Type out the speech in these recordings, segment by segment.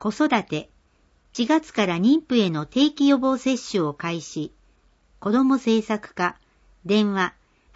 子育て、4月から妊婦への定期予防接種を開始。子ども政策課、電話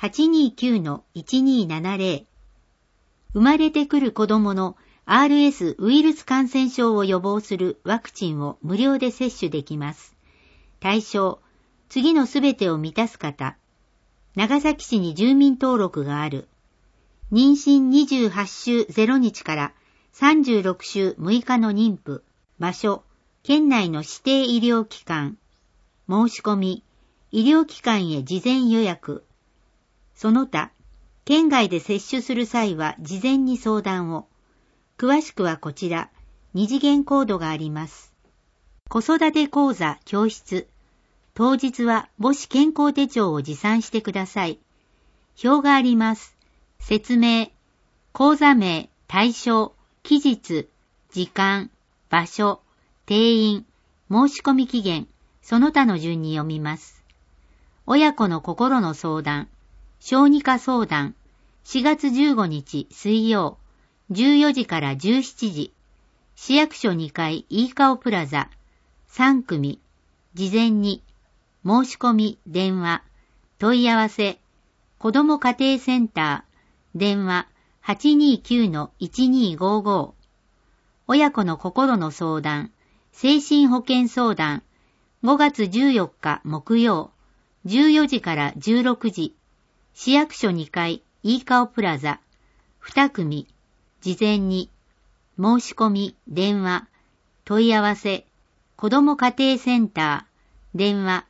829-1270。生まれてくる子どもの RS ウイルス感染症を予防するワクチンを無料で接種できます。対象、次のすべてを満たす方。長崎市に住民登録がある。妊娠28週0日から36週6日の妊婦。場所、県内の指定医療機関。申し込み、医療機関へ事前予約。その他、県外で接種する際は事前に相談を。詳しくはこちら、2次元コードがあります。子育て講座教室。当日は母子健康手帳を持参してください。表があります。説明、講座名、対象、期日、時間、場所、定員、申し込み期限、その他の順に読みます。親子の心の相談、小児科相談、4月15日水曜、14時から17時、市役所2階いいかおプラザ、3組、事前に、申し込み、電話、問い合わせ、子ども家庭センター、電話 829-1255。親子の心の相談、精神保健相談、5月14日木曜、14時から16時、市役所2階いいかおプラザ、2組、事前に、申し込み、電話、問い合わせ、子ども家庭センター、電話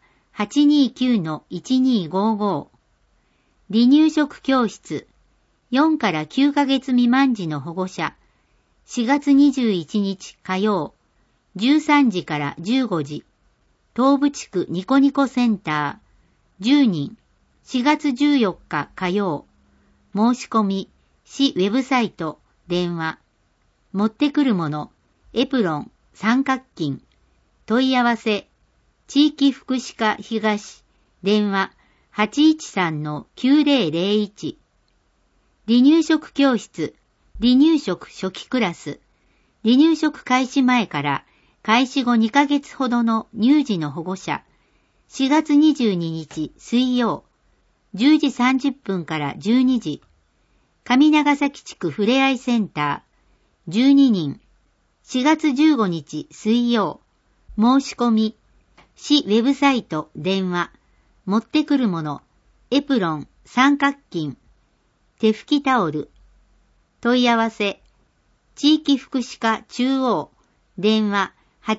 829-1255。離乳食教室、4から9ヶ月未満児の保護者、4月21日火曜、13時から15時、東部地区ニコニコセンター、10人、4月14日火曜、申し込み、市ウェブサイト、電話、持ってくるもの、エプロン、三角巾、問い合わせ、地域福祉課東、電話、813-9001。離乳食教室、離乳食初期クラス、離乳食開始前から開始後2ヶ月ほどの乳児の保護者、4月22日水曜、10時30分から12時、上長崎地区ふれあいセンター、12人、4月15日水曜、申し込み、市ウェブサイト、電話、持ってくるもの、エプロン、三角巾、手拭きタオル、問い合わせ、地域福祉課中央、電話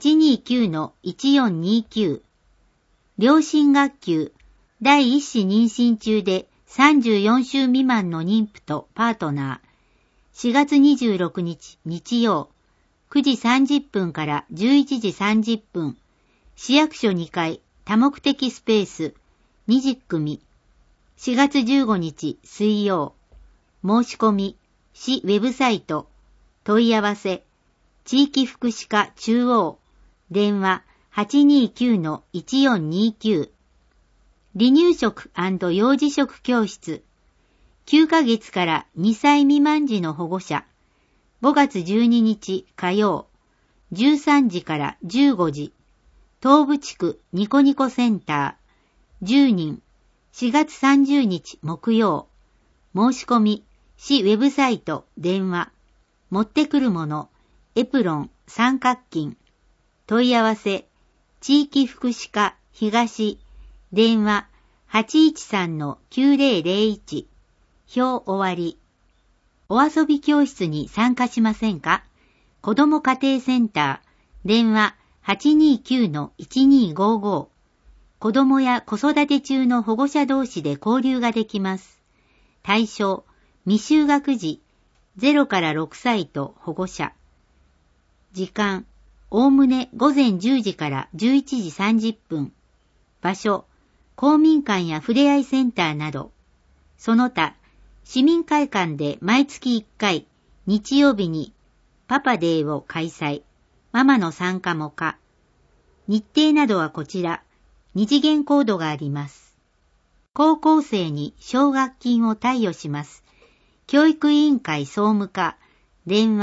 829-1429。両親学級、第一子妊娠中で34週未満の妊婦とパートナー、4月26日日曜、9時30分から11時30分、市役所2階多目的スペース、20組、4月15日水曜、申し込み、市ウェブサイト、問い合わせ、地域福祉課中央、電話 829-1429。離乳食&幼児食教室、9ヶ月から2歳未満児の保護者、5月12日火曜、13時から15時、東部地区ニコニコセンター、10人、4月30日木曜、申し込み、市ウェブサイト、電話、持ってくるもの、エプロン、三角巾、問い合わせ、地域福祉課東、電話 813-9001。表終わり。お遊び教室に参加しませんか？子ども家庭センター、電話 829-1255。子どもや子育て中の保護者同士で交流ができます。対象、未就学児、0から6歳と保護者。時間、おおむね午前10時から11時30分。場所、公民館やふれあいセンターなど。その他、市民会館で毎月1回、日曜日にパパデーを開催。ママの参加も可。日程などはこちら、2次元コードがあります。高校生に奨学金を貸与します。教育委員会総務課、電話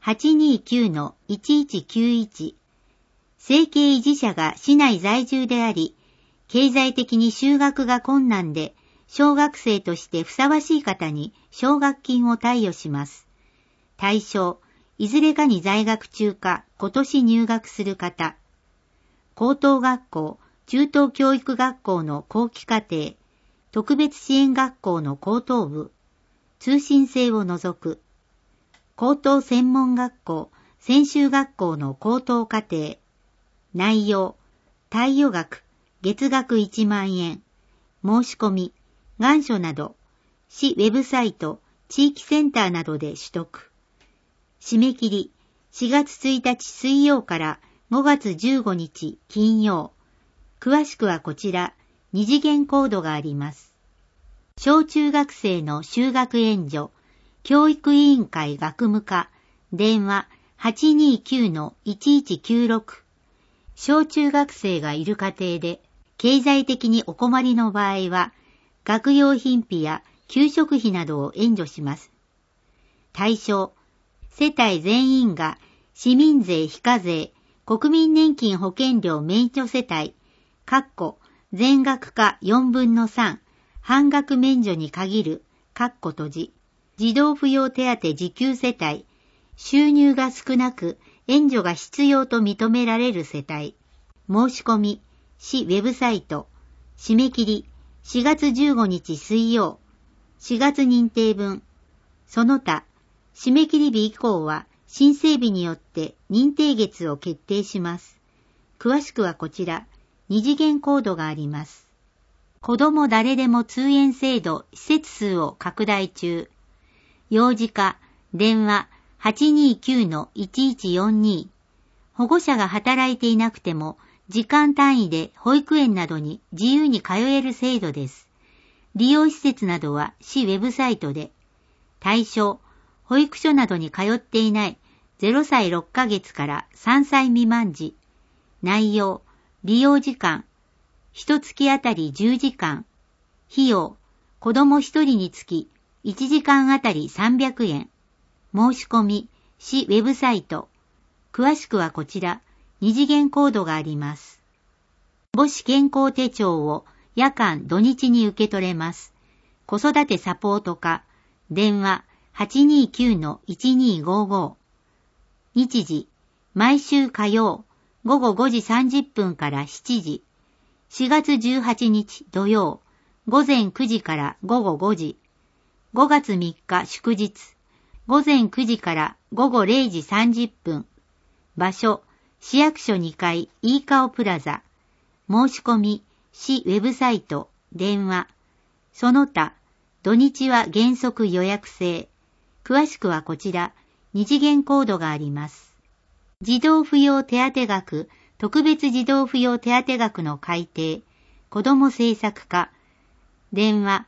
829-1191。生計維持者が市内在住であり、経済的に就学が困難で、小学生としてふさわしい方に奨学金を貸与します。対象、いずれかに在学中か今年入学する方。高等学校、中等教育学校の後期課程、特別支援学校の高等部、通信制を除く。高等専門学校、専修学校の高等課程。内容、貸与額、月額1万円。申し込み、願書など、市ウェブサイト、地域センターなどで取得。締め切り、4月1日水曜から5月15日金曜。詳しくはこちら、2次元コードがあります。小中学生の就学援助、教育委員会学務課、電話 829-1196。小中学生がいる家庭で、経済的にお困りの場合は、学用品費や給食費などを援助します。対象、世帯全員が市民税非課税、国民年金保険料免除世帯、全額か4分の3、半額免除に限る、閉じ、児童扶養手当受給世帯、収入が少なく援助が必要と認められる世帯、申し込み、市ウェブサイト、締め切り、4月15日水曜、4月認定分、その他、締め切り日以降は申請日によって認定月を決定します。詳しくはこちら、2次元コードがあります。子ども誰でも通園制度施設数を拡大中。幼児科、電話 829-1142。保護者が働いていなくても、時間単位で保育園などに自由に通える制度です。利用施設などは市ウェブサイトで。対象、保育所などに通っていない0歳6ヶ月から3歳未満児。内容、利用時間、1月あたり10時間。費用、子供1人につき1時間あたり300円。申し込み、市ウェブサイト。詳しくはこちら、2次元コードがあります。母子健康手帳を夜間土日に受け取れます。子育てサポート課、電話 829-1255。日時、毎週火曜、午後5時30分から7時。4月18日土曜、午前9時から午後5時。5月3日祝日、午前9時から午後0時30分。場所、市役所2階いいかおプラザ。申し込み、市ウェブサイト、電話。その他、土日は原則予約制。詳しくはこちら、2次元コードがあります。児童扶養手当額、特別児童扶養手当額の改定。子ども政策課。電話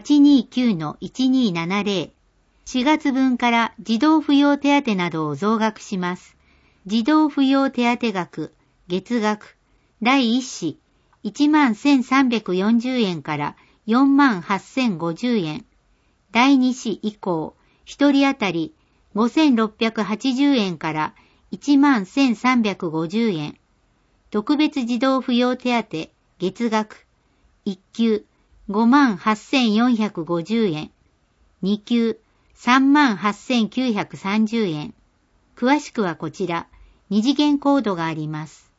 829-1270。4月分から児童扶養手当などを増額します。児童扶養手当額、月額、第1子、11,340円から48,050円。第2子以降、1人当たり5,680円から11,350円。特別児童扶養手当、月額、1級、58,450円。2級、38,930円。詳しくはこちら、2次元コードがあります。